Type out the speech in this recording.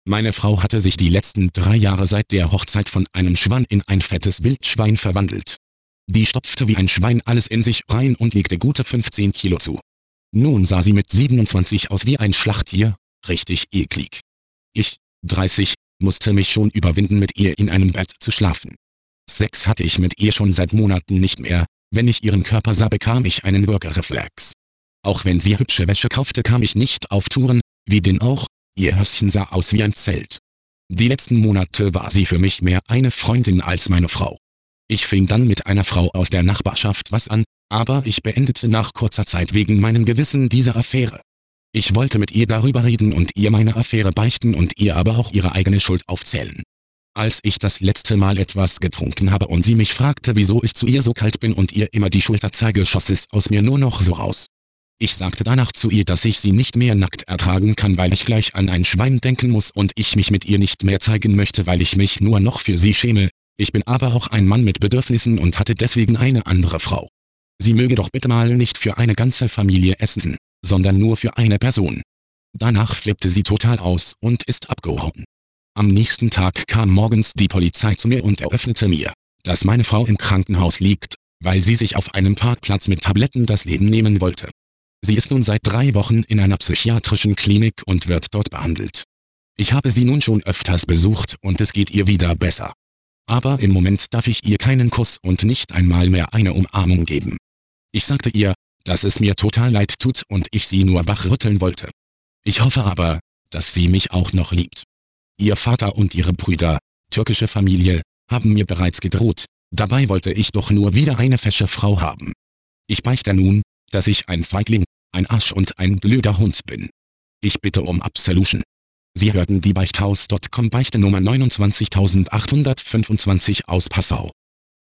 Meine Frau hatte sich die letzten 3 Jahre seit der Hochzeit von einem Schwan in ein fettes Wildschwein verwandelt. Die stopfte wie ein Schwein alles in sich rein und legte gute 15 Kilo zu. Nun sah sie mit 27 aus wie ein Schlachttier, richtig eklig. Ich, 30, musste mich schon überwinden, mit ihr in einem Bett zu schlafen. Sex hatte ich mit ihr schon seit Monaten nicht mehr, wenn ich ihren Körper sah, bekam ich einen Würgereflex. Auch wenn sie hübsche Wäsche kaufte, kam ich nicht auf Touren, wie denn auch, ihr Höschen sah aus wie ein Zelt. Die letzten Monate war sie für mich mehr eine Freundin als meine Frau. Ich fing dann mit einer Frau aus der Nachbarschaft was an, aber ich beendete nach kurzer Zeit wegen meinem Gewissen diese Affäre. Ich wollte mit ihr darüber reden und ihr meine Affäre beichten und ihr aber auch ihre eigene Schuld aufzählen. Als ich das letzte Mal etwas getrunken habe und sie mich fragte, wieso ich zu ihr so kalt bin und ihr immer die Schulter zeige, schoss es aus mir nur noch so raus. Ich sagte danach zu ihr, dass ich sie nicht mehr nackt ertragen kann, weil ich gleich an ein Schwein denken muss und ich mich mit ihr nicht mehr zeigen möchte, weil ich mich nur noch für sie schäme. Ich bin aber auch ein Mann mit Bedürfnissen und hatte deswegen eine andere Frau. Sie möge doch bitte mal nicht für eine ganze Familie essen, sondern nur für eine Person. Danach flippte sie total aus und ist abgehauen. Am nächsten Tag kam morgens die Polizei zu mir und eröffnete mir, dass meine Frau im Krankenhaus liegt, weil sie sich auf einem Parkplatz mit Tabletten das Leben nehmen wollte. Sie ist nun seit 3 Wochen in einer psychiatrischen Klinik und wird dort behandelt. Ich habe sie nun schon öfters besucht und es geht ihr wieder besser. Aber im Moment darf ich ihr keinen Kuss und nicht einmal mehr eine Umarmung geben. Ich sagte ihr, dass es mir total leid tut und ich sie nur wachrütteln wollte. Ich hoffe aber, dass sie mich auch noch liebt. Ihr Vater und ihre Brüder, türkische Familie, haben mir bereits gedroht, dabei wollte ich doch nur wieder eine fesche Frau haben. Ich beichte nun, dass ich ein Feigling, ein Arsch und ein blöder Hund bin. Ich bitte um Absolution. Sie hörten die Beichthaus.com Beichte Nummer 29825 aus Passau.